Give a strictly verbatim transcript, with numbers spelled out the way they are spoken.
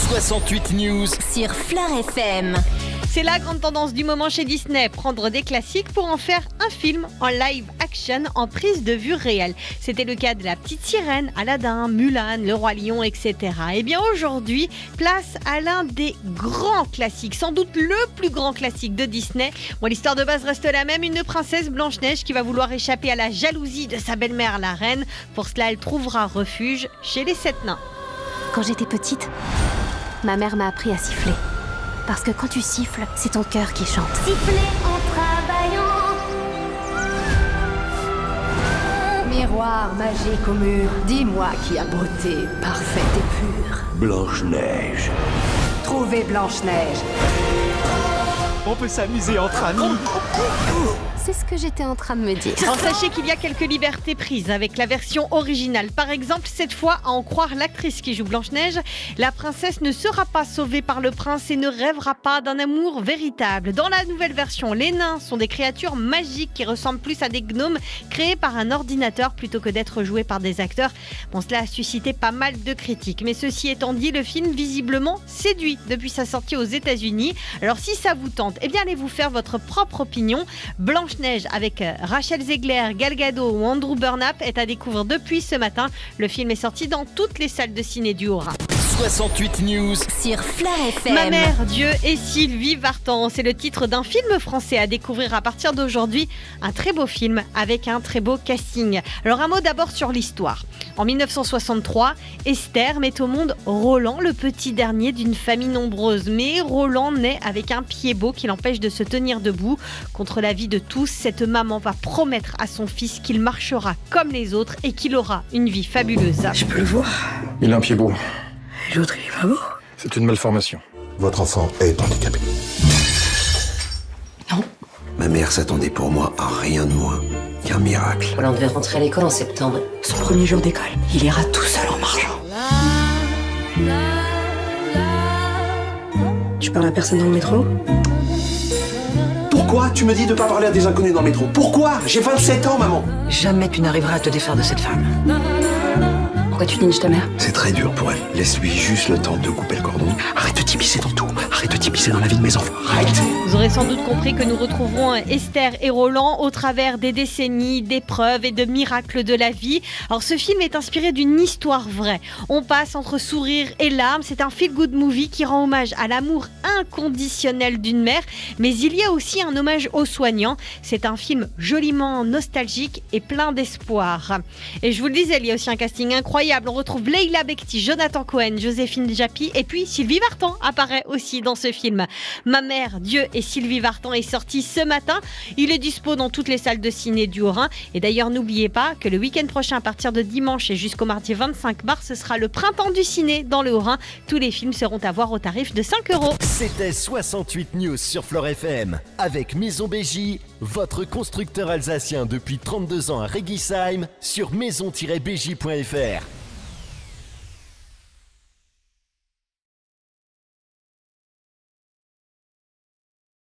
soixante-huit News sur Fleur F M. C'est la grande tendance du moment chez Disney, prendre des classiques pour en faire un film en live action en prise de vue réelle. C'était le cas de La Petite Sirène, Aladdin, Mulan, Le Roi Lion, et cetera. Et bien aujourd'hui, place à l'un des grands classiques, sans doute le plus grand classique de Disney. Bon, l'histoire de base reste la même, une princesse Blanche-Neige qui va vouloir échapper à la jalousie de sa belle-mère, la reine. Pour cela, elle trouvera refuge chez les sept nains. Quand j'étais petite, ma mère m'a appris à siffler. Parce que quand tu siffles, c'est ton cœur qui chante. Siffler en travaillant. Miroir magique au mur, dis-moi qui a beauté parfaite et pure. Blanche-Neige. Trouvez Blanche-Neige. On peut s'amuser entre amis. C'est ce que j'étais en train de me dire. Alors sachez qu'il y a quelques libertés prises avec la version originale. Par exemple, cette fois, à en croire l'actrice qui joue Blanche-Neige, la princesse ne sera pas sauvée par le prince et ne rêvera pas d'un amour véritable. Dans la nouvelle version, les nains sont des créatures magiques qui ressemblent plus à des gnomes créés par un ordinateur plutôt que d'être joués par des acteurs. Bon, cela a suscité pas mal de critiques. Mais ceci étant dit, le film visiblement séduit depuis sa sortie aux États-Unis. Alors si ça vous tente, eh bien allez vous faire votre propre opinion. Blanche Neige avec Rachel Zegler, Gal Gadot ou Andrew Burnap est à découvrir depuis ce matin. Le film est sorti dans toutes les salles de ciné du Haut-Rhin. soixante-huit News sur Fleur F M. Ma mère, Dieu et Sylvie Vartan, c'est le titre d'un film français à découvrir à partir d'aujourd'hui. Un très beau film avec un très beau casting. Alors un mot d'abord sur l'histoire. En dix-neuf cent soixante-trois, Esther met au monde Roland, le petit dernier d'une famille nombreuse. Mais Roland naît avec un pied-bot qui l'empêche de se tenir debout. Contre l'avis de tous, cette maman va promettre à son fils qu'il marchera comme les autres et qu'il aura une vie fabuleuse. Je peux le voir. Il a un pied beau. Et l'autre, il est pas beau. C'est une malformation. Votre enfant est handicapé. Non. Ma mère s'attendait pour moi à rien de moins qu'un miracle. On devait rentrer à l'école en septembre. Son premier jour d'école, il ira tout seul en marchant. Tu parles à personne dans le métro? Pourquoi tu me dis de pas parler à des inconnus dans le métro? Pourquoi? J'ai vingt-sept ans, maman. Jamais tu n'arriveras à te défaire de cette femme. Pourquoi tu niches ta mère? C'est très dur pour elle. Laisse-lui juste le temps de couper le cordon. Arrête de t'immiscer dans tout. Arrête de t'immiscer dans la vie de mes enfants. Arrête. Vous aurez sans doute compris que nous retrouverons Esther et Roland au travers des décennies, d'épreuves et de miracles de la vie. Alors ce film est inspiré d'une histoire vraie. On passe entre sourires et larmes. C'est un feel-good movie qui rend hommage à l'amour inconditionnel d'une mère. Mais il y a aussi un hommage aux soignants. C'est un film joliment nostalgique et plein d'espoir. Et je vous le disais, il y a aussi un casting incroyable. On retrouve Leila Bekti, Jonathan Cohen, Joséphine Japy et puis Sylvie Vartan apparaît aussi dans ce film. Ma mère, Dieu et Sylvie Vartan est sorti ce matin. Il est dispo dans toutes les salles de ciné du Haut-Rhin. Et d'ailleurs, n'oubliez pas que le week-end prochain, à partir de dimanche et jusqu'au mardi vingt-cinq mars, ce sera le printemps du ciné dans le Haut-Rhin. Tous les films seront à voir au tarif de cinq euros. C'était soixante-huit News sur Fleur F M avec Maison B J, votre constructeur alsacien depuis trente-deux ans à Réguisheim sur maison tiret b j point f r.